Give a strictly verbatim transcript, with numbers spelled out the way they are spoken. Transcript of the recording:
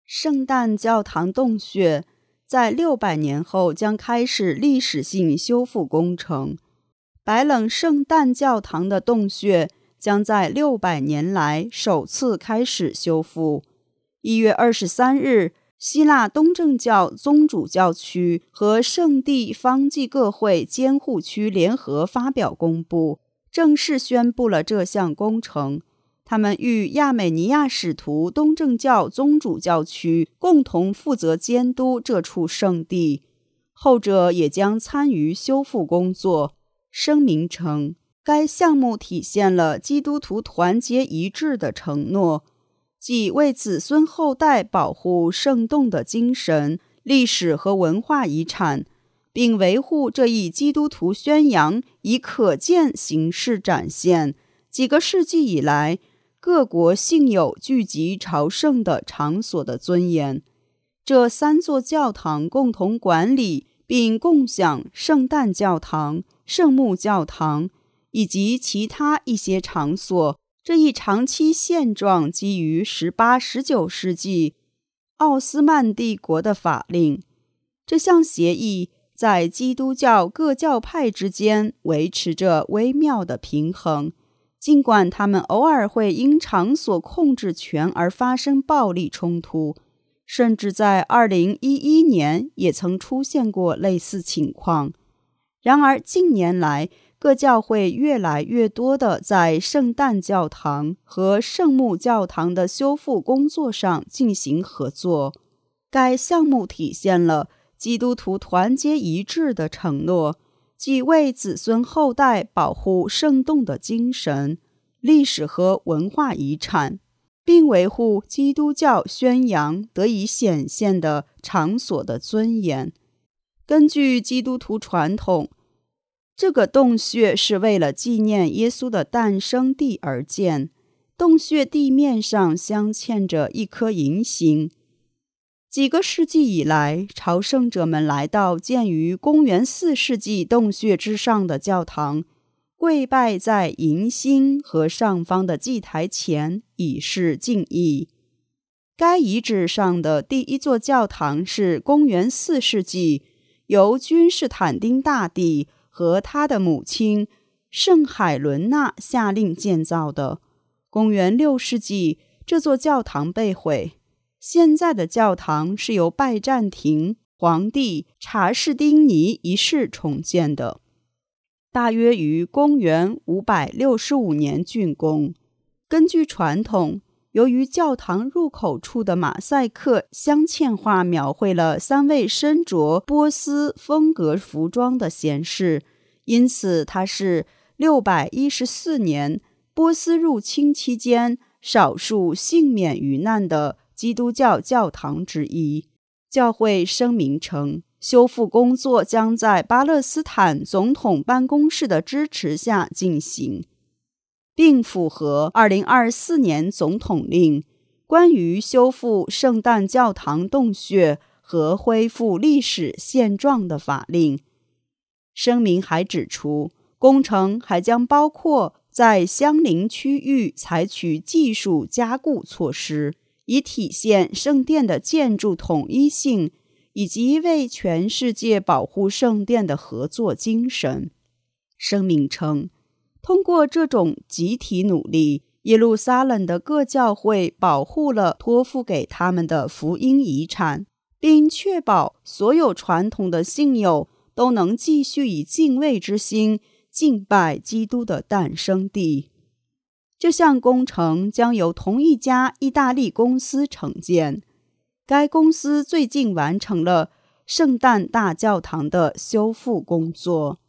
圣诞教堂洞穴在六百年后将开始历史性修复工程。白冷圣诞教堂的洞穴将在六百年来首次开始修复。一月二十三日，希腊东正教宗主教区和圣地方济各会监护区联合发表公布，正式宣布了这项工程。他们与亚美尼亚使徒东正教宗主教区共同负责监督这处圣地，后者也将参与修复工作。声明称，该项目体现了基督徒团结一致的承诺，即为子孙后代保护圣洞的精神、历史和文化遗产，并维护这一基督徒宣扬以可见形式展现几个世纪以来各国信友聚集朝圣的场所的尊严。这三座教堂共同管理并共享圣诞教堂、圣母教堂以及其他一些场所。这一长期现状基于十八、十九世纪奥斯曼帝国的法令。这项协议在基督教各教派之间维持着微妙的平衡，尽管他们偶尔会因场所控制权而发生暴力冲突，甚至在二零一一年也曾出现过类似情况。然而近年来，各教会越来越多地在圣诞教堂和圣母教堂的修复工作上进行合作。该项目体现了基督徒团结一致的承诺，即为子孙后代保护圣洞的精神、历史和文化遗产，并维护基督教宣扬得以显现的场所的尊严。根据基督徒传统，这个洞穴是为了纪念耶稣的诞生地而建。洞穴地面上镶嵌着一颗银星。几个世纪以来，朝圣者们来到建于公元四世纪洞穴之上的教堂，跪拜在银星和上方的祭台前，以示敬意。该遗址上的第一座教堂是公元四世纪由君士坦丁大帝和他的母亲圣海伦娜下令建造的。公元六世纪，这座教堂被毁。现在的教堂是由拜占庭皇帝查士丁尼一世重建的，大约于公元五百六十五年竣工。根据传统，由于教堂入口处的马赛克镶嵌画描绘了三位身着波斯风格服装的贤士，因此它是六百一十四年波斯入侵期间少数幸免于难的基督教教堂之一。教会声明称，修复工作将在巴勒斯坦总统办公室的支持下进行，并符合二零二四年总统令关于修复圣诞教堂洞穴和恢复历史现状的法令。声明还指出，工程还将包括在相邻区域采取技术加固措施，以体现圣殿的建筑统一性，以及为全世界保护圣殿的合作精神。声明称，通过这种集体努力，耶路撒冷的各教会保护了托付给他们的福音遗产，并确保所有传统的信友都能继续以敬畏之心敬拜基督的诞生地。这项工程将由同一家意大利公司承建。该公司最近完成了圣诞大教堂的修复工作。